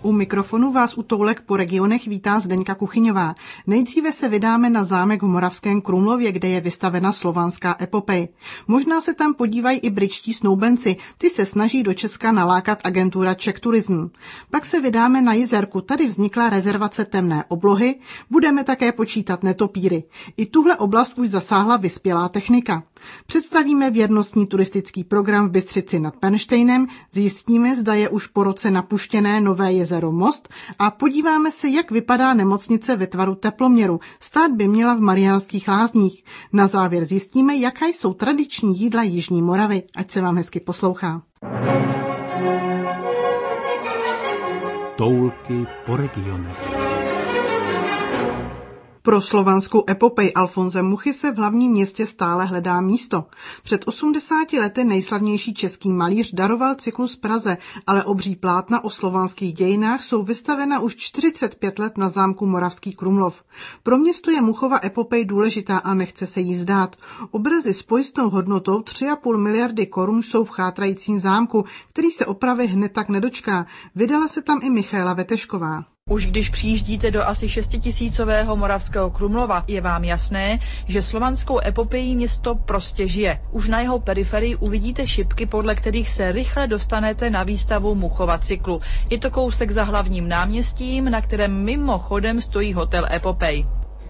U mikrofonu vás u Toulek po regionech vítá Zdeňka Kuchyňová. Nejdříve se vydáme na zámek v Moravském Krumlově, kde je vystavena slovanská epopej. Možná se tam podívají i britští snoubenci, ty se snaží do Česka nalákat agentura Czech Tourism. Pak se vydáme na Jizerku, tady vznikla rezervace temné oblohy, budeme také počítat netopíry. I tuhle oblast už zasáhla vyspělá technika. Představíme věrnostní turistický program v Bystřici nad Pernštejnem, zjistíme, zda je už po roce napuštěné nové jezero Most a podíváme se, jak vypadá nemocnice ve tvaru teploměru. Stát by měla v Mariánských Lázních. Na závěr zjistíme, jaká jsou tradiční jídla Jižní Moravy. Ať se vám hezky poslouchá. Toulky po regionech. Pro slovanskou epopej Alfonse Muchy se v hlavním městě stále hledá místo. Před 80 lety nejslavnější český malíř daroval cyklus Praze, ale obří plátna o slovanských dějinách jsou vystavena už 45 let na zámku Moravský Krumlov. Pro město je Muchova epopej důležitá a nechce se jí vzdát. Obrazy s pojistnou hodnotou 3,5 miliardy korun jsou v chátrajícím zámku, který se opravy hned tak nedočká. Vydala se tam i Michaela Vetešková. Už když přijíždíte do asi 6tisícového Moravského Krumlova, je vám jasné, že slovanskou epopejí město prostě žije. Už na jeho periferii uvidíte šipky, podle kterých se rychle dostanete na výstavu Muchova cyklu. Je to kousek za hlavním náměstím, na kterém mimochodem stojí hotel Epopej.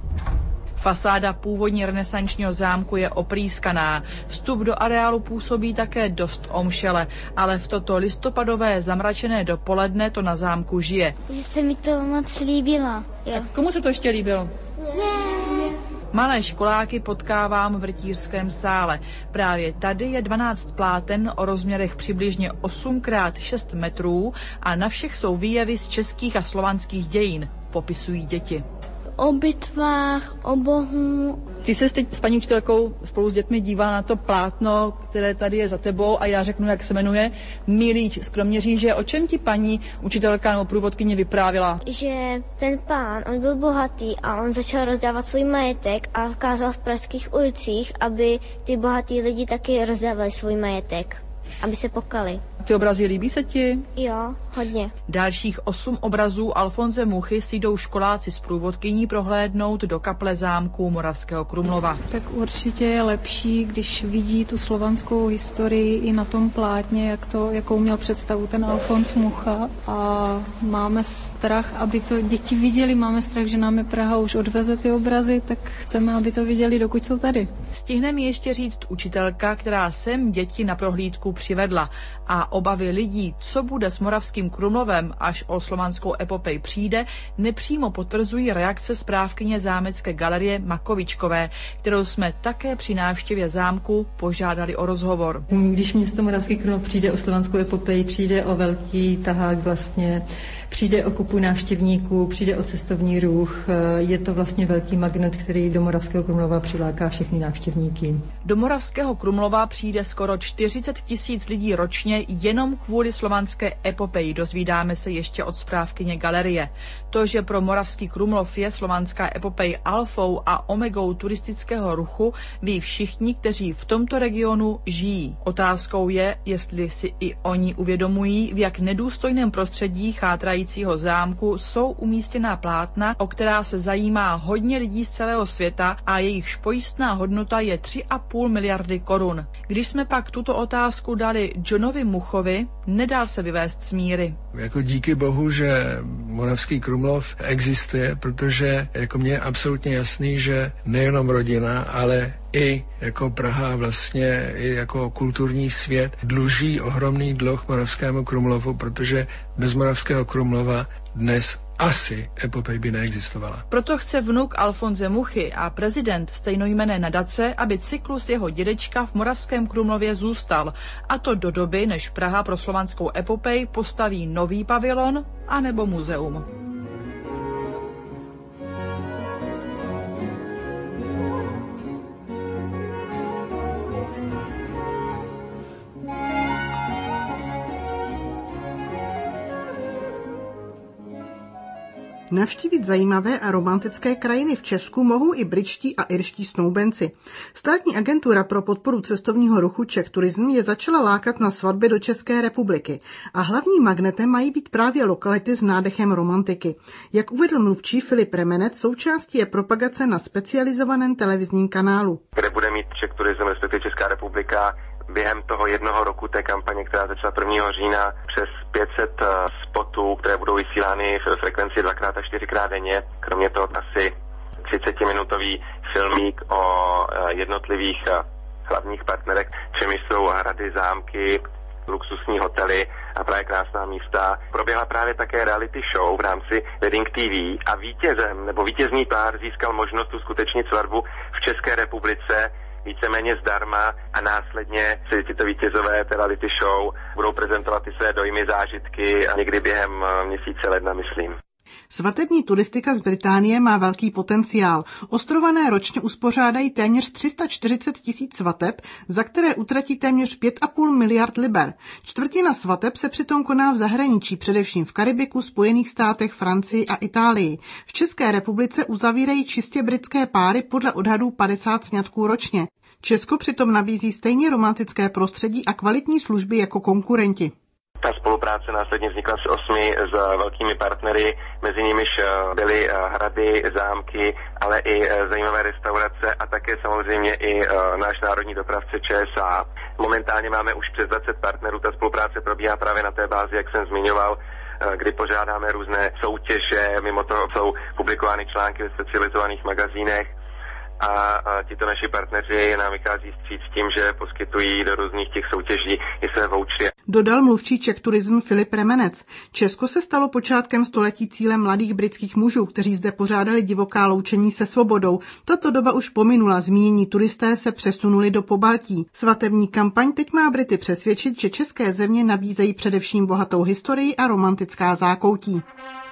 Fasáda původně renesančního zámku je oprýskaná. Vstup do areálu působí také dost omšele, ale v toto listopadové zamračené dopoledne to na zámku žije. Že se mi to moc líbilo. Jo. Komu se to ještě líbilo? Yeah. Malé školáky potkávám v rytířském sále. Právě tady je 12 pláten o rozměrech přibližně 8x6 metrů a na všech jsou výjevy z českých a slovanských dějin, popisují děti. O bitvách, o bohu. Ty se teď s paní učitelkou spolu s dětmi dívala na to plátno, které tady je za tebou a já řeknu, jak se jmenuje, Milíč z Kroměříže. O čem ti paní učitelka nebo průvodkyně vyprávěla? Že ten pán, on byl bohatý a on začal rozdávat svůj majetek a kázal v pražských ulicích, aby ty bohatý lidi taky rozdávali svůj majetek, aby se pokali. Ty obrazy líbí se ti? Jo, hodně. Dalších 8 obrazů Alfonse Muchy si jdou školáci s průvodkyní prohlédnout do kaple zámku Moravského Krumlova. Tak určitě je lepší, když vidí tu slovanskou historii i na tom plátně, jakou měl představu ten Alfons Mucha. A máme strach, aby to děti viděli, máme strach, že nám je Praha už odveze ty obrazy, tak chceme, aby to viděli, dokud jsou tady. Stihne mi ještě říct učitelka, která sem děti na prohlídku přivedla. A obavy lidí, co bude s Moravským Krumlovem, až o slovanskou epopej přijde, nepřímo potvrzují reakce správkyně zámecké galerie Makovičkové, kterou jsme také při návštěvě zámku požádali o rozhovor. Když město Moravský Krumlov přijde o slovanskou epopej, přijde o velký tahák vlastně, přijde o kupu návštěvníků, přijde o cestovní ruch, je to vlastně velký magnet, který do Moravského Krumlova přiláká všechny návštěvníky. Do Moravského Krumlova přijde skoro 40 000 lidí ročně jenom kvůli slovanské epopeji, dozvídáme se ještě od správkyně galerie. To, že pro Moravský Krumlov je slovanská epopej alfou a omegou turistického ruchu, ví všichni, kteří v tomto regionu žijí. Otázkou je, jestli si i oni uvědomují, v jak nedůstojném prostředí chátrajícího zámku jsou umístěná plátna, o která se zajímá hodně lidí z celého světa a jejichž pojistná hodnota je 3,5 miliardy korun. Když jsme pak tuto otázku dali Johnovi Muchovi, nedal se vyvést z míry. Jako díky bohu, že Moravský Krumlov existuje, protože jako mně je absolutně jasný, že nejenom rodina, ale i jako Praha, vlastně i jako kulturní svět dluží ohromný dluh Moravskému Krumlovu, protože bez Moravského Krumlova dnes asi epopej by neexistovala. Proto chce vnuk Alfonse Muchy a prezident stejnojmenné nadace, aby cyklus jeho dědečka v Moravském Krumlově zůstal, a to do doby, než Praha pro slovanskou epopej postaví nový pavilon anebo muzeum. Navštívit zajímavé a romantické krajiny v Česku mohou i britští a irští snoubenci. Státní agentura pro podporu cestovního ruchu Czech Tourism je začala lákat na svatby do České republiky a hlavním magnetem mají být právě lokality s nádechem romantiky. Jak uvedl mluvčí Filip Remenec, součástí je propagace na specializovaném televizním kanálu, kde bude mít Czech Tourism, respektive Česká republika, během toho jednoho roku té kampaně, která začala 1. října, přes 500 spotů, které budou vysílány v frekvenci 2x a 4x denně. Kromě toho asi 30-minutový filmík o jednotlivých hlavních partnerech, čemi jsou hrady, zámky, luxusní hotely a právě krásná místa. Proběhla právě také reality show v rámci Wedding TV a vítězný pár získal možnost uskutečnit svatbu v České republice víceméně zdarma a následně si tyto vítězové té reality show budou prezentovat ty své dojmy, zážitky a někdy během měsíce ledna, myslím. Svatební turistika z Británie má velký potenciál. Ostrované ročně uspořádají téměř 340 000 svateb, za které utratí téměř 5,5 miliard liber. Čtvrtina svateb se přitom koná v zahraničí, především v Karibiku, Spojených státech, Francii a Itálii. V České republice uzavírají čistě britské páry podle odhadů 50 sňatků ročně. Česko přitom nabízí stejně romantické prostředí a kvalitní služby jako konkurenti. Ta spolupráce následně vznikla s 8 velkými partnery, mezi nimiž byly hrady, zámky, ale i zajímavé restaurace a také samozřejmě i náš národní dopravce ČSA. Momentálně máme už přes 20 partnerů, ta spolupráce probíhá právě na té bázi, jak jsem zmiňoval, kdy pořádáme různé soutěže, mimo toho jsou publikovány články ve specializovaných magazínech. A tito naši partneři nám vychází vstříc tím, že poskytují do různých těch soutěží i své vouchery. Dodal mluvčí Czech Tourism Filip Remenec. Česko se stalo počátkem století cílem mladých britských mužů, kteří zde pořádali divoká loučení se svobodou. Tato doba už pominula, zmínění turisté se přesunuli do Pobaltí. Svatební kampaň teď má Brity přesvědčit, že české země nabízejí především bohatou historii a romantická zákoutí.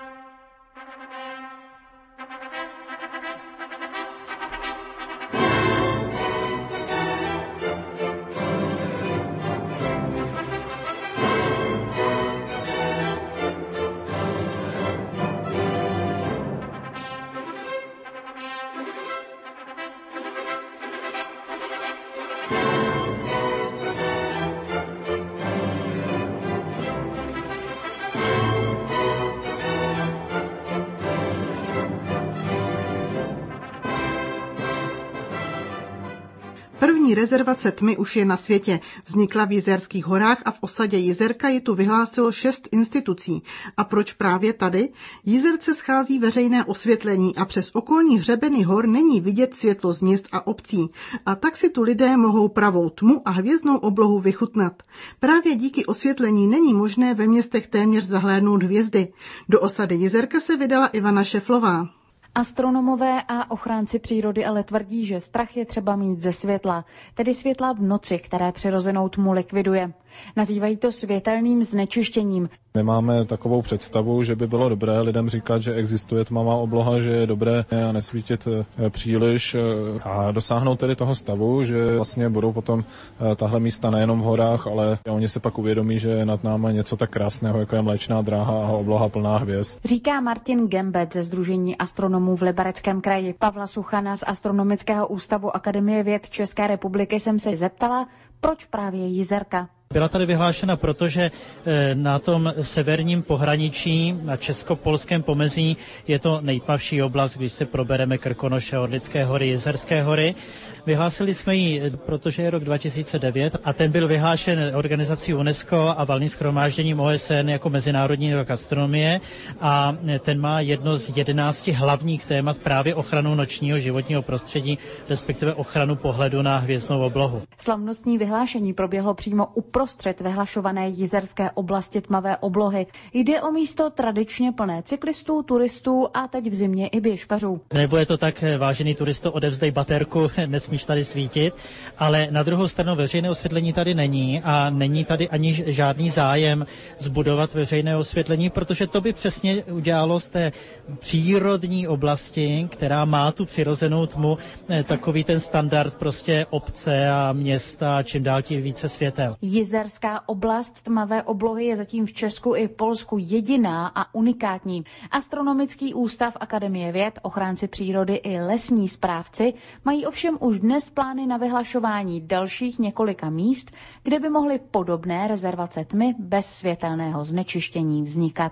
První rezervace tmy už je na světě. Vznikla v Jizerských horách a v osadě Jizerka ji tu vyhlásilo 6 institucí. A proč právě tady? V Jizerce schází veřejné osvětlení a přes okolní hřebeny hor není vidět světlo z měst a obcí. A tak si tu lidé mohou pravou tmu a hvězdnou oblohu vychutnat. Právě díky osvětlení není možné ve městech téměř zahlédnout hvězdy. Do osady Jizerka se vydala Ivana Šeflová. Astronomové a ochránci přírody ale tvrdí, že strach je třeba mít ze světla, tedy světla v noci, které přirozenou tmu likviduje. Nazývají to světelným znečištěním. My máme takovou představu, že by bylo dobré lidem říkat, že existuje tmavá obloha, že je dobré nesvítit příliš a dosáhnout tedy toho stavu, že vlastně budou potom tahle místa nejenom v horách, ale oni se pak uvědomí, že je nad námi něco tak krásného, jako je Mléčná dráha a obloha plná hvězd. Říká Martin Gembet ze Sdružení astronomů v Libereckém kraji. Pavla Suchana z Astronomického ústavu Akademie věd České republiky jsem se zeptala, proč právě Jizerka. Byla tady vyhlášena, protože na tom severním pohraničí, na česko-polském pomezí, je to nejtmavší oblast, když se probereme Krkonoše, Orlické hory, Jizerské hory. Vyhlásili jsme ji, protože je rok 2009 a ten byl vyhlášen organizací UNESCO a valným shromážděním OSN jako Mezinárodní rok astronomie a ten má jedno z 11 hlavních témat právě ochranu nočního životního prostředí, respektive ochranu pohledu na hvězdnou oblohu. Slavnostní vyhlášení proběhlo přímo uprostřed vyhlašované jizerské oblasti tmavé oblohy. Jde o místo tradičně plné cyklistů, turistů a teď v zimě i běžkařů. Nebo je to tak, vážený turisto, odevzdej baterku, nesmíš tady svítit, ale na druhou stranu veřejné osvětlení tady není a není tady ani žádný zájem zbudovat veřejné osvětlení, protože to by přesně udělalo z té přírodní oblasti, která má tu přirozenou tmu, takový ten standard prostě obce a města či čím dál tím více světel. Jizerská oblast tmavé oblohy je zatím v Česku i Polsku jediná a unikátní. Astronomický ústav Akademie věd, ochránci přírody i lesní správci mají ovšem už dnes plány na vyhlašování dalších několika míst, kde by mohly podobné rezervace tmy bez světelného znečištění vznikat.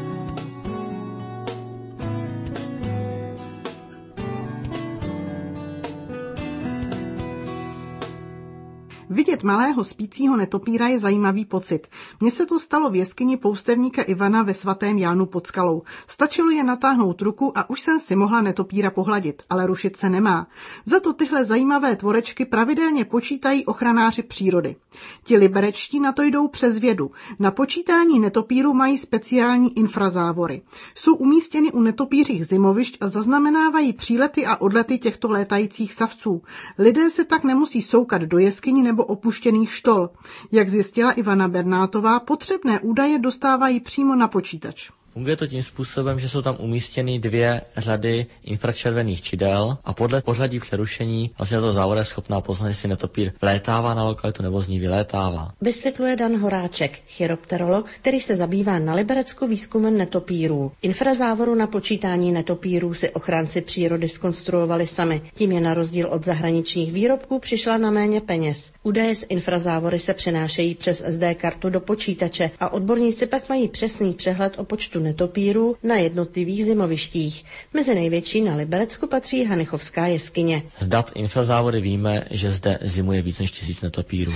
Vidět malého spícího netopíra je zajímavý pocit. Mně se to stalo v jeskyni poustevníka Ivana ve Svatém Jánu pod Skalou. Stačilo je natáhnout ruku a už jsem si mohla netopíra pohladit, ale rušit se nemá. Za to tyhle zajímavé tvorečky pravidelně počítají ochranáři přírody. Ti liberečtí na to jdou přes vědu. Na počítání netopíru mají speciální infrazávory. Jsou umístěny u netopířích zimovišť a zaznamenávají přílety a odlety těchto létajících savců. Lidé se tak nemusí soukat do jeskyní nebo opuštěných štol. Jak zjistila Ivana Bernátová, potřebné údaje dostávají přímo na počítač. Funguje to tím způsobem, že jsou tam umístěny 2 řady infračervených čidel a podle pořadí přerušení vlastně to závora je schopná poznat, jestli netopír vlétává na lokalitu nebo z ní vylétává. Vysvětluje Dan Horáček, chiropterolog, který se zabývá na Liberecku výzkumem netopírů. Infrazávoru na počítání netopírů si ochránci přírody zkonstruovali sami. Tím je na rozdíl od zahraničních výrobků přišla na méně peněz. Údaje z infrazávory se přenášejí přes SD kartu do počítače a odborníci pak mají přesný přehled o počtu netopírů na jednotlivých zimovištích. Mezi největší na Liberecku patří Hanichovská jeskyně. Z dat infrazávory víme, že zde zimuje víc než 1000 netopírů.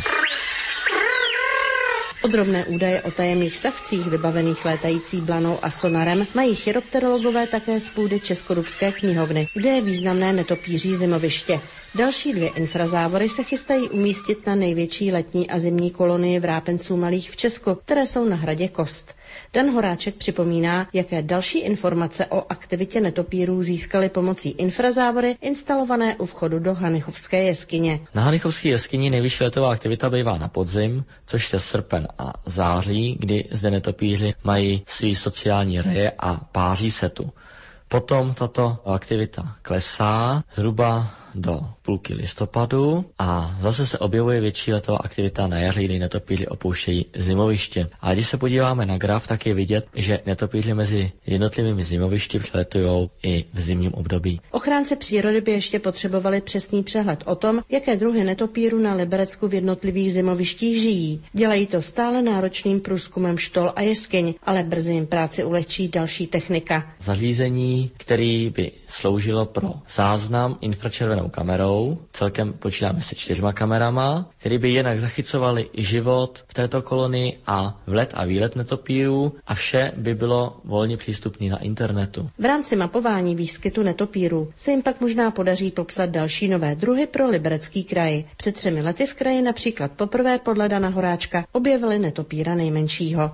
Podrobné údaje o tajemných savcích vybavených létající blanou a sonarem mají chiropterologové také z půdy Českodubské knihovny, kde je významné netopíří zimoviště. Další 2 infrazávory se chystají umístit na největší letní a zimní kolonii vrápenců malých v Česku, které jsou na hradě Kost. Dan Horáček připomíná, jaké další informace o aktivitě netopírů získali pomocí infrazávory instalované u vchodu do Hanichovské jeskyně. Na Hanichovské jeskyni nejvyšší letová aktivita bývá na podzim, což je srpen a září, kdy zde netopíři mají svý sociální reje a páří se tu. Potom tato aktivita klesá zhruba do půlky listopadu a zase se objevuje větší letová aktivita na jaře, kdy netopíři opouštějí zimoviště. A když se podíváme na graf, tak je vidět, že netopíři mezi jednotlivými zimovišti přeletujou i v zimním období. Ochránci přírody by ještě potřebovali přesný přehled o tom, jaké druhy netopírů na Liberecku v jednotlivých zimovištích žijí. Dělají to stále náročným průzkumem štol a jeskyň, ale brzy jim práci ulehčí další technika. Zařízení, který by sloužilo pro záznam infračervenou kamerou, celkem počítáme se 4 kamerama, které by jinak zachycovaly život v této kolonii a vlet a výlet netopírů a vše by bylo volně přístupné na internetu. V rámci mapování výskytu netopírů se jim pak možná podaří popsat další nové druhy pro Liberecký kraj. Před 3 lety v kraji například poprvé podle Dana Horáčka objevili netopíra nejmenšího.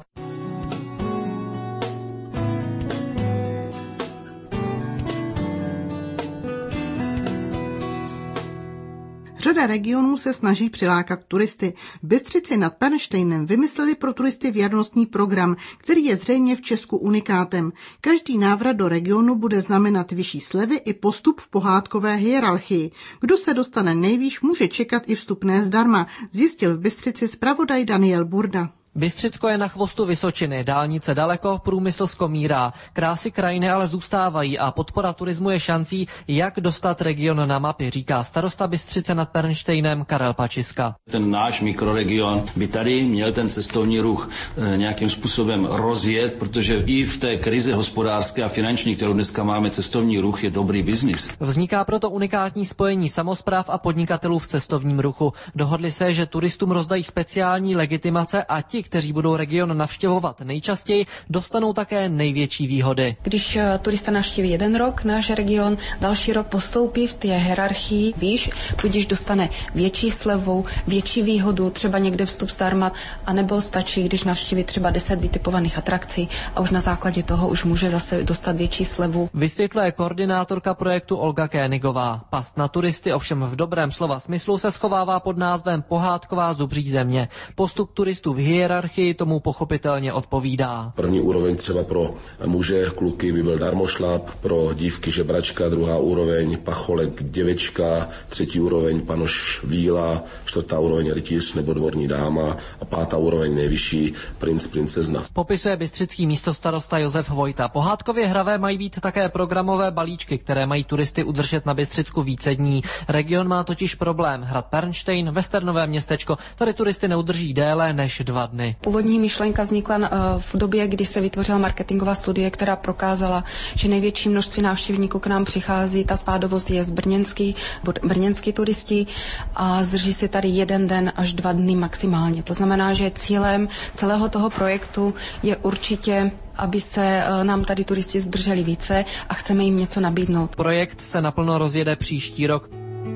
Řada regionů se snaží přilákat turisty. V Bystřici nad Pernštejnem vymysleli pro turisty věrnostní program, který je zřejmě v Česku unikátem. Každý návrat do regionu bude znamenat vyšší slevy i postup v pohádkové hierarchii. Kdo se dostane nejvýš, může čekat i vstupné zdarma, zjistil v Bystřici zpravodaj Daniel Burda. Bystřicko je na chvostu Vysočiny, dálnice daleko, průmysl zkomírá. Krásy krajiny ale zůstávají a podpora turismu je šancí, jak dostat region na mapy, říká starosta Bystřice nad Pernštejnem Karel Pačiska. Ten náš mikroregion by tady měl ten cestovní ruch nějakým způsobem rozjet, protože i v té krizi hospodářské a finanční, kterou dneska máme, cestovní ruch je dobrý biznis. Vzniká proto unikátní spojení samospráv a podnikatelů v cestovním ruchu. Dohodli se, že turistům rozdají speciální legitimace a ti, kteří budou region navštěvovat nejčastěji, dostanou také největší výhody. Když turista navštíví jeden rok náš region, další rok postoupí v té hierarchii výš, tudíž dostane větší slevu, větší výhodu, třeba někde vstup zdarma, anebo stačí, když navštíví třeba 10 vytipovaných atrakcí a už na základě toho už může zase dostat větší slevu. Vysvětluje koordinátorka projektu Olga Kénigová. Past na turisty ovšem v dobrém slova smyslu se schovává pod názvem pohádková zubří země. Postup turistů v hierarchii hierarchii tomu pochopitelně odpovídá. První úroveň třeba pro muže, kluky by byl darmošlap, pro dívky žebračka, druhá úroveň pacholek děvečka, třetí úroveň panoš víla, čtvrtá úroveň rytíř nebo dvorní dáma a pátá úroveň nejvyšší princ, princezna. Popisuje bystřický místostarosta Josef Vojta. Pohádkově hravé mají být také programové balíčky, které mají turisty udržet na Bystřicku více dní. Region má totiž problém. Hrad Pernštejn, westernové městečko, tady turisty neudrží déle než 2 dny. Původní myšlenka vznikla v době, kdy se vytvořila marketingová studie, která prokázala, že největší množství návštěvníků k nám přichází, ta spádovost je z brněnský turisti a zdrží se tady 1 den až 2 dny maximálně. To znamená, že cílem celého toho projektu je určitě, aby se nám tady turisti zdrželi více a chceme jim něco nabídnout. Projekt se naplno rozjede příští rok.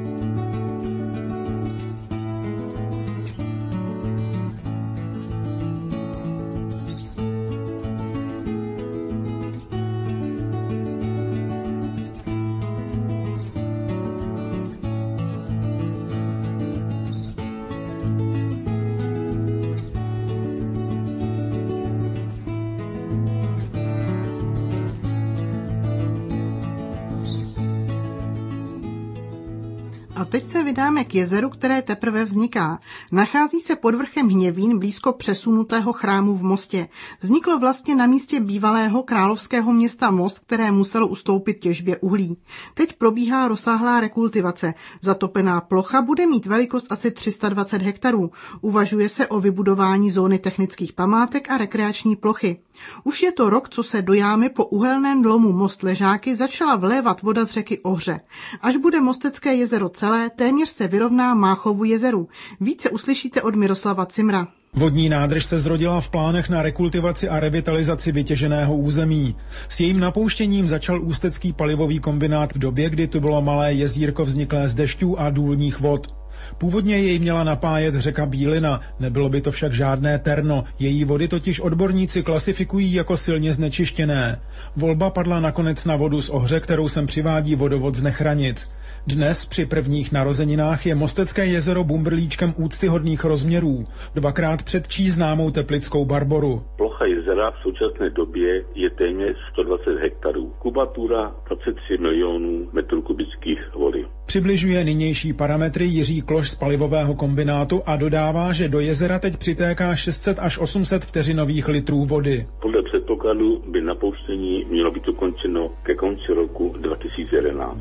A teď se vydáme k jezeru, které teprve vzniká. Nachází se pod vrchem Hněvín blízko přesunutého chrámu v Mostě. Vzniklo vlastně na místě bývalého královského města Most, které muselo ustoupit těžbě uhlí. Teď probíhá rozsáhlá rekultivace. Zatopená plocha bude mít velikost asi 320 hektarů. Uvažuje se o vybudování zóny technických památek a rekreační plochy. Už je to rok, co se do jámy po uhelném lomu Most Ležáky začala vlévat voda z řeky Ohře. Až bude Mostecké jezero celé, téměř se vyrovná Máchovu jezeru. Více uslyšíte od Miroslava Cimra. Vodní nádrž se zrodila v plánech na rekultivaci a revitalizaci vytěženého území. S jejím napouštěním začal ústecký palivový kombinát v době, kdy tu bylo malé jezírko vzniklé z dešťů a důlních vod. Původně jej měla napájet řeka Bílina, nebylo by to však žádné terno, její vody totiž odborníci klasifikují jako silně znečištěné. Volba padla nakonec na vodu z Ohře, kterou sem přivádí vodovod z Nechranic. Dnes při prvních narozeninách je Mostecké jezero bumbrlíčkem úctyhodných rozměrů, 2krát předčí známou teplickou Barboru. Plocha jezera v současné době je téměř 120 hektarů, kubatura 23 milionů metrů kubických vody. Přibližuje nynější parametry Jiří Kloš z palivového kombinátu a dodává, že do jezera teď přitéká 600 až 800 vteřinových litrů vody. Podle předpokladu by napouštění mělo být ukončeno ke konci roku 2011.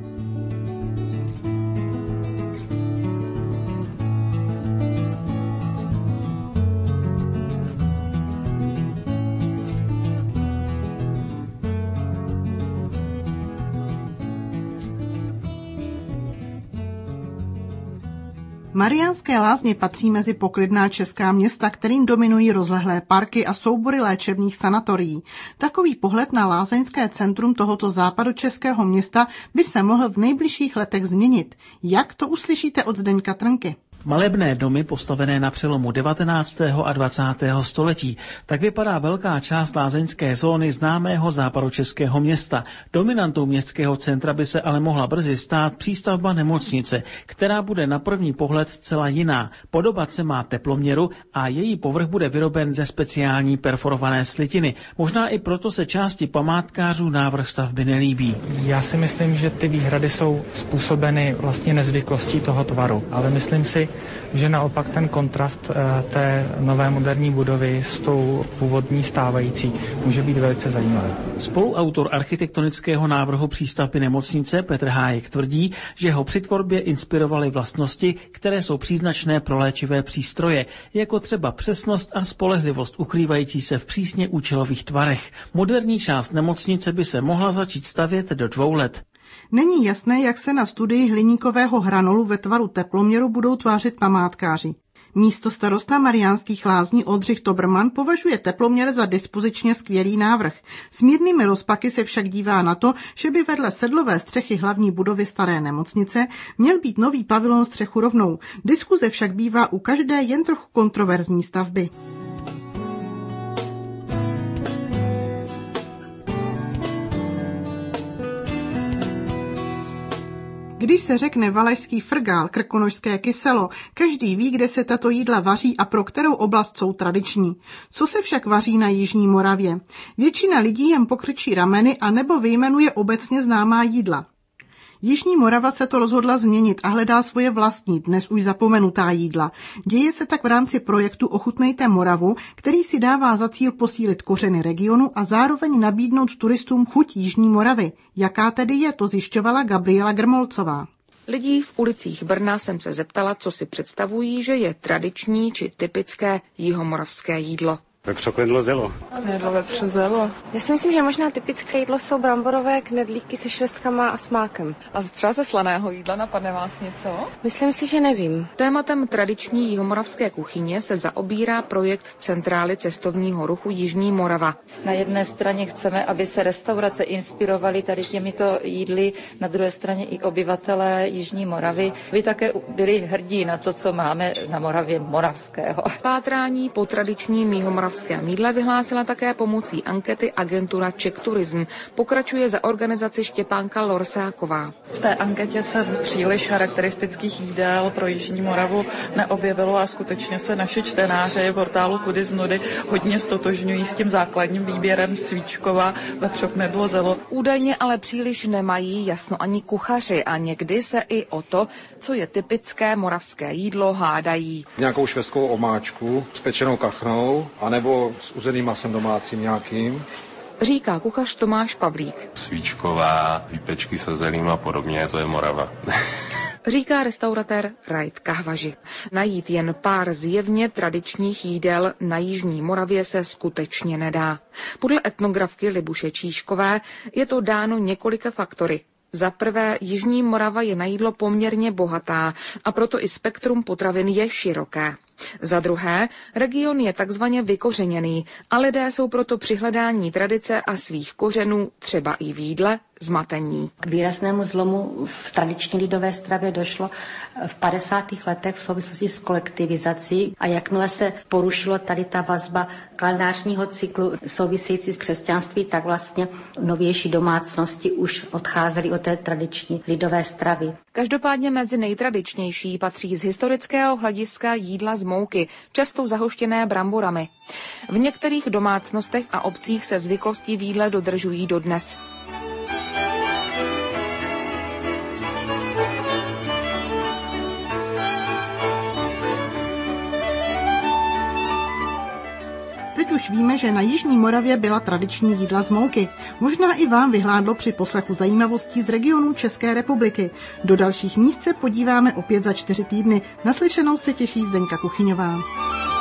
Mariánské Lázně patří mezi poklidná česká města, kterým dominují rozlehlé parky a soubory léčebných sanatorií. Takový pohled na lázeňské centrum tohoto západočeského města by se mohl v nejbližších letech změnit. Jak, to uslyšíte od Zdeňka Trnky. Malebné domy postavené na přelomu 19. a 20. století. Tak vypadá velká část lázeňské zóny známého západočeského města. Dominantou městského centra by se ale mohla brzy stát přístavba nemocnice, která bude na první pohled zcela jiná. Podobat se má teploměru a její povrch bude vyroben ze speciální perforované slitiny. Možná i proto se části památkářů návrh stavby nelíbí. Já si myslím, že ty výhrady jsou způsobeny vlastně nezvyklostí toho tvaru, ale myslím si, že naopak ten kontrast té nové moderní budovy s tou původní stávající může být velice zajímavý. Spoluautor architektonického návrhu přístavby nemocnice Petr Hájek tvrdí, že ho při tvorbě inspirovaly vlastnosti, které jsou příznačné pro léčivé přístroje, jako třeba přesnost a spolehlivost ukrývající se v přísně účelových tvarech. Moderní část nemocnice by se mohla začít stavět do 2 let. Není jasné, jak se na studii hliníkového hranolu ve tvaru teploměru budou tvářit památkáři. Místostarosta Mariánských Lázní Oldřich Toberman považuje teploměr za dispozičně skvělý návrh. S mírnými rozpaky se však dívá na to, že by vedle sedlové střechy hlavní budovy staré nemocnice měl být nový pavilon střechurovnou. Diskuze však bývá u každé jen trochu kontroverzní stavby. Když se řekne valašský frgál, krkonošské kyselo, každý ví, kde se tato jídla vaří a pro kterou oblast jsou tradiční. Co se však vaří na Jižní Moravě? Většina lidí jen pokrčí rameny a nebo vyjmenuje obecně známá jídla. Jižní Morava se to rozhodla změnit a hledá svoje vlastní, dnes už zapomenutá jídla. Děje se tak v rámci projektu Ochutnejte Moravu, který si dává za cíl posílit kořeny regionu a zároveň nabídnout turistům chuť Jižní Moravy. Jaká tedy je, to zjišťovala Gabriela Grmolcová. Lidí v ulicích Brna jsem se zeptala, co si představují, že je tradiční či typické jihomoravské jídlo. Vepřoknedlo zelo. Knedlo vepřu zelo. Já si myslím, že možná typické jídlo jsou bramborové knedlíky se švestkama a s mákem. A třeba ze slaného jídla napadne vás něco? Myslím si, že nevím. Tématem tradiční jihomoravské kuchyně se zaobírá projekt Centrály cestovního ruchu Jižní Morava. Na jedné straně chceme, aby se restaurace inspirovaly tady těmito jídly, na druhé straně i obyvatelé Jižní Moravy by také byli hrdí na to, co máme na Moravě moravského. Pátrání po tradičním jihomoravském jídle vyhlásila také pomocí ankety agentura Czech Tourism. Pokračuje za organizaci Štěpánka Lorsáková. V té anketě se příliš charakteristických jídel pro Jižní Moravu neobjevilo a skutečně se naši čtenáři portálu Kudy z nudy hodně stotožňují s tím základním výběrem Svíčkova, vepřoknedlo zelo. Údajně ale příliš nemají jasno ani kuchaři a někdy se i o to, co je typické moravské jídlo, hádají. Nějakou švestkovou omáčku s pečenou kachnou, anebo s uzeným masem domácím nějakým. Říká kuchař Tomáš Pavlík. Svíčková, výpečky se zelím a podobně, to je Morava. Říká restauratér Rajt Kahvaži. Najít jen pár zjevně tradičních jídel na Jižní Moravě se skutečně nedá. Podle etnografky Libuše Číškové je to dáno několika faktory. Za prvé, Jižní Morava je na jídlo poměrně bohatá a proto i spektrum potravin je široké. Za druhé, region je takzvaně vykořeněný a lidé jsou proto při hledání tradice a svých kořenů, třeba i v jídle, zmatení. K výraznému zlomu v tradiční lidové stravě došlo v 50. letech v souvislosti s kolektivizací a jakmile se porušilo tady ta vazba kalendářního cyklu související s křesťanství, tak vlastně novější domácnosti už odcházely od té tradiční lidové stravy. Každopádně mezi nejtradičnější patří z historického hlediska jídla z mouky, často zahoštěné bramborami. V některých domácnostech a obcích se zvyklosti v jídle dodržují dodnes. Teď už víme, že na Jižní Moravě byla tradiční jídla z mouky. Možná i vám vyhládlo při poslechu zajímavostí z regionů České republiky. Do dalších míst se podíváme opět za 4 týdny. Naslyšenou se těší Zdeňka Kuchyňová.